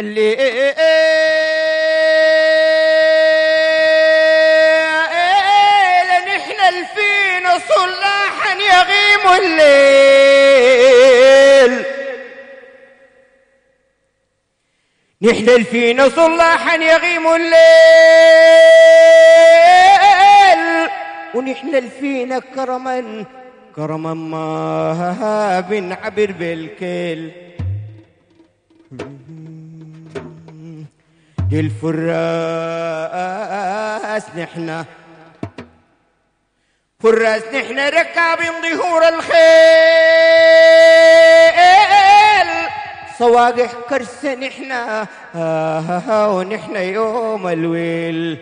الليل نحن الفينا صلاحا يغيم الليل، نحن الفينا صلاحا يغيم الليل، ونحن الفينا كرما كرما ما بنعبر بالكيل. دي الفراس نحن فراس نحن ركابين ظهور الخيل، صواقح كرسة نحن ونحن يوم الويل.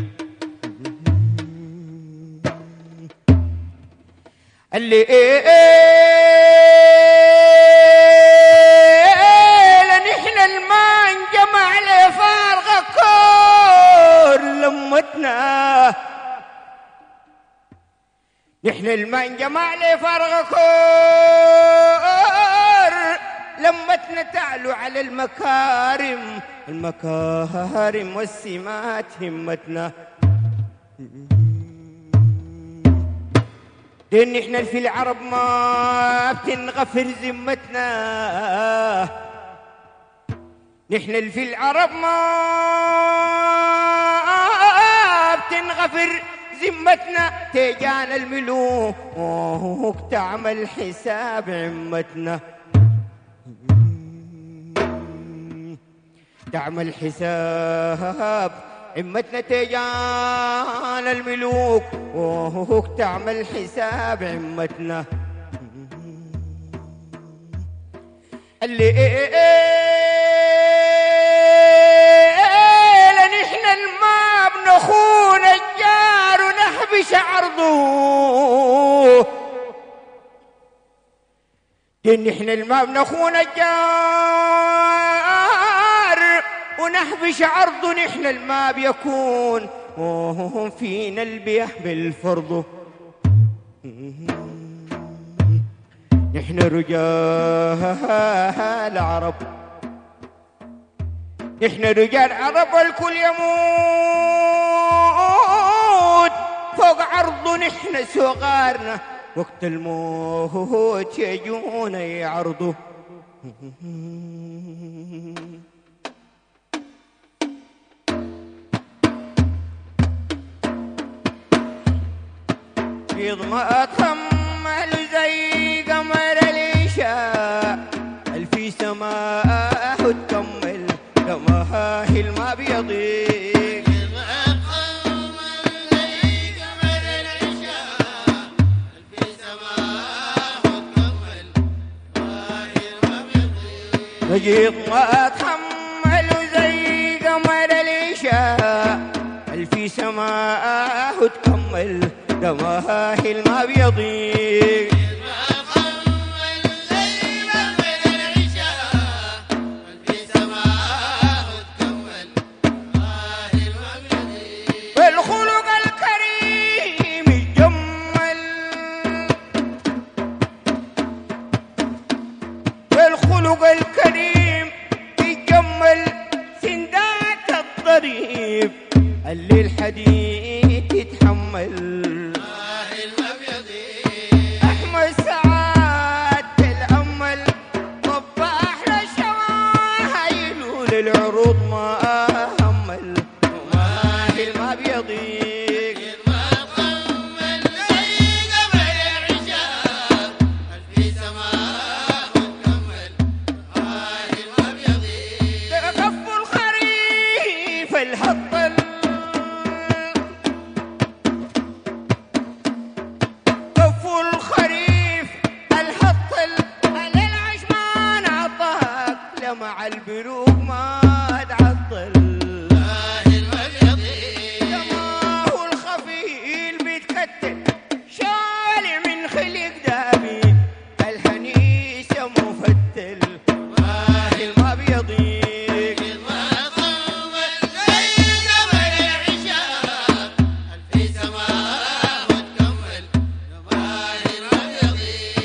الليل نحن الماء انجمع لفارغة كل لمتنا، نحن الماء انجمع لفارغة كل لمتنا، تعلو على المكارم المكارم والسمات همتنا. لأن احنا في العرب ما بتنغفر ذمتنا، نحن في العرب ما بتنغفر ذمتنا، تيجانا الملوك تعمل حساب عمتنا، تعمل حساب عمتنا، تيجانا الملوك تعمل حساب عمتنا. الليل نحن الماء بنخون الجار ونحبش عرضه، نحن الماء بنخون الجار ونحبش عرضه، نحن الماء بيكون فينا البيح بالفرض. نحن رجال عرب، نحن رجال عرب والكل يموت فوق عرضه، نحن صغارنا وقت الموت يجونا يعرضوا. بيض ما أتخمل زي قمر العشاء، الفي سماء تكمل كماهل ما بيضيق. بيض ما أتخمل زي قمر العشاء، الفي سماء تكمل كماهل ما بيضيق. بيض ما أتخمل زي قمر العشاء، الفي سماء تكمل كماهل ما بيضيق. والخلق الكريم يجمل، والخلق الكريم يجمل، سندات الضريب اللي الحديد يتحمل. أحمد سعاد الأمل طباح للشواهيل وللعروض ما أهمل وماهل ما بيضيق. كف الخريف الهطل، كف الخريف الهطل على العشمان عطاك لمع البروق ما تعطل. دماه الخفيل بيتكتل شالع من خلق دابي، الحنيسة مفتل ماهل ما بيضيق.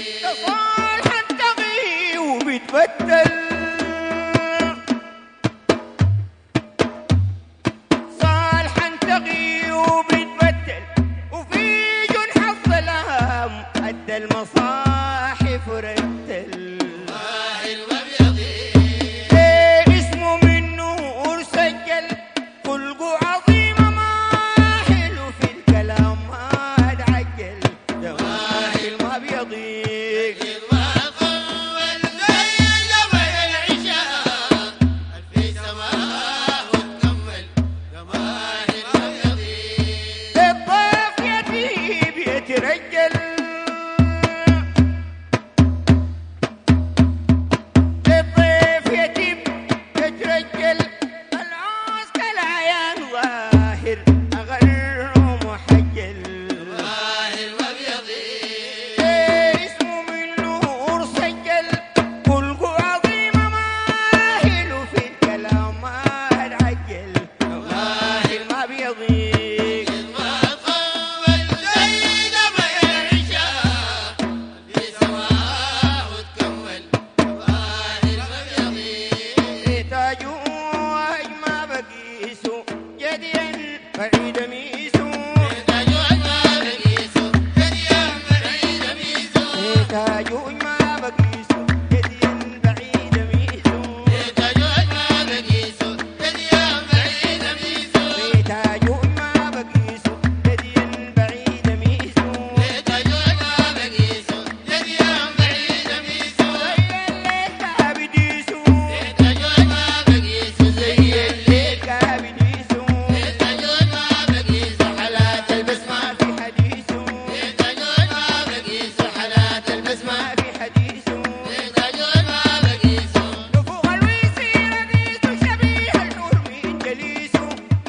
تفال حتى غي وبيتبدل، مسجل العوز كالعيان واهر أغر محجل واهر وبيضيء اسمه من نور سجل خلقه عظيم ماهل في الكلام ما العجل واهر ما بيضيق ما تطول زي قمر العشاء في سماه وتكمل واهر وبيضيء تاجه ما بقيسه جديا بعيد ميسو تاجه ما بقيسه جديا بعيد ميزو تاجه ما بقيسه جديا بعيد ميسو تاجه ما بقيسه جديا بعيد ميزو تاجه ما بقيسه جديا بعيد ميسو تاجه ما بقيسه جديا بعيد ميزو الليل كابديسو تاجه ما بقيسه زي الليل كابديسو تاجه ما بقيسه حالات البسمة ما في حديثه تاجه ما بقيسه حالات البسمة ما في حديثه تاجه ما بقيسه نفوق الويسي رقيسه شبيه النور من جليسه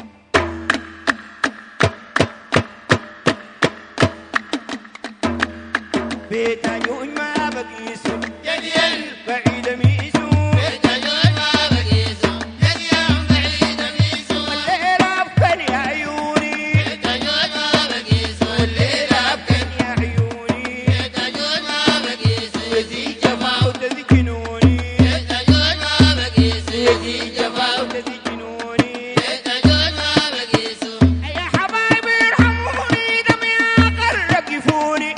بيت عيون ما بقيسه جديا بعيد ميسو تاجه ما بقيسه جديا بعيد ميزو الليل أبكن يا عيوني تاجه ما بقيسه الليل أبكن يا عيوني تاجه ما بقيسه يزيد جفاه جفاه تذكنوني تاجه ما بقيسه يزيد جفاه تذكنوني تاجه ما بقيسه يا حبايبي ارحموني دمي أقر كفوني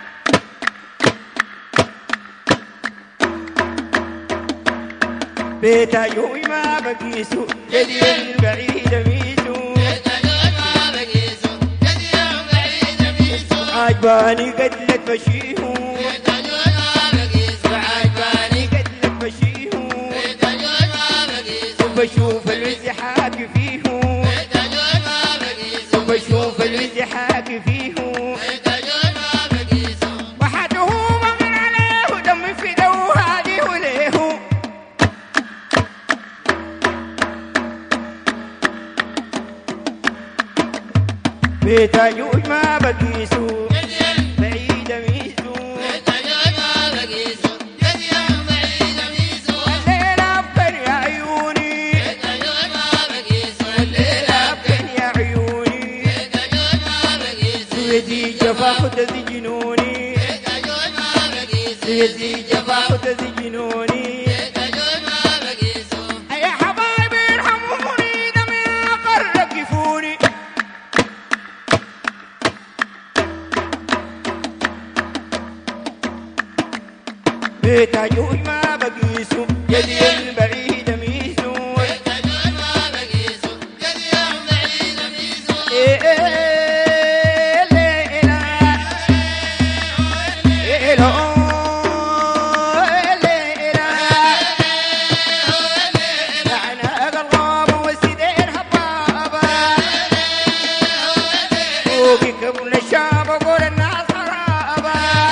بيت عيوني ما بقيسه جديد بعيد ميسو تاجه ما بقيسه جديا بعيد ميزو عجباني قتلت بشيهو تاجه ما بقيسه عجباني قتلت بشيهو تاجه ما بقيسه بشوف الوز حاكي فيه تاجه ما بقيسه بشوف الوز حاكي فيه تاجه ما بقيسه وحده مغن عليه دم في دو هذه وليه بيت عيوج ما بقيسو بعيد ميسو تاجه ما بقيسه جديا بعيد ميزو الليل أبكر يا عيوني تاجه ما بقيسه الليل أبكر يا عيوني تاجه ما بقيسه يدي جفاه تزجنوني تاجه ما بقيسه يدي جفاه تزجنوني تاجه ما بقيسه يا حبايبي ارحموني دمي أقر كفوني بيت عيوج ما بقيسو جديا بعيد ميسو تاجه ما بقيسه جديا بعيد ميزو ليلى ليلى لعنة قلبه وسيدين حبابة فوقي قبل الشاب وقول الناس خرابة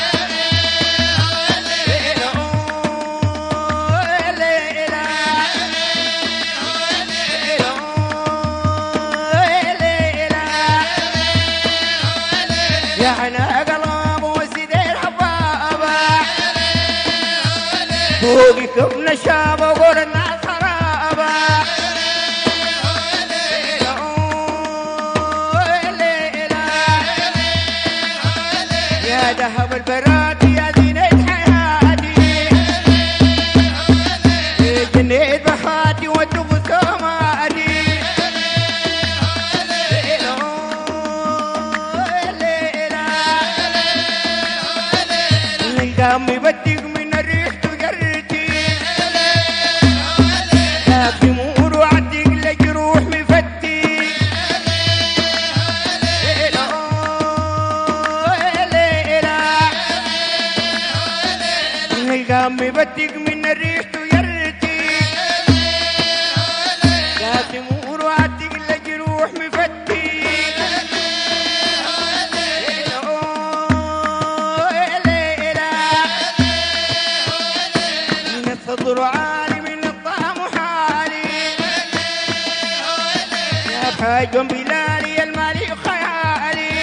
يعني قلب وسيدين حبابة فوقكم نشاب وقول الناس خرابة يا ذهب البراد يا زينة حياتي جنيت بخاتي وتبو سماتي القام يبدق من الريح تجرتي لكن مور وعدق لجروح مفتي القام يبدق من الريح تجرتي لكن مور وعدق لجروح مفتي من الصدر عالي من الطعم حالي بحاج بلالي المالي خيالي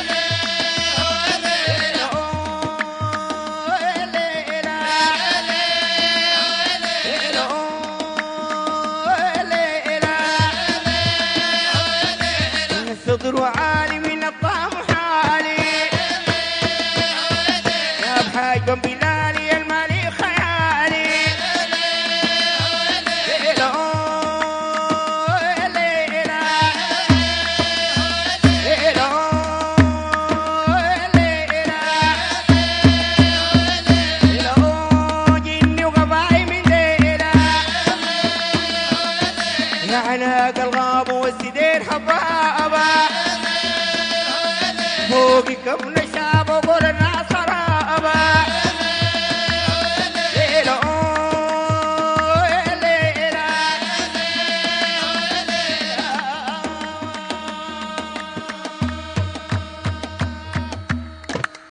صدر عالي من الطعم حالي يا بحاج بلالي المالي خيالي جني وقبائي من ليلة يا عناق الغاب والسدير حبابة فوق كفنا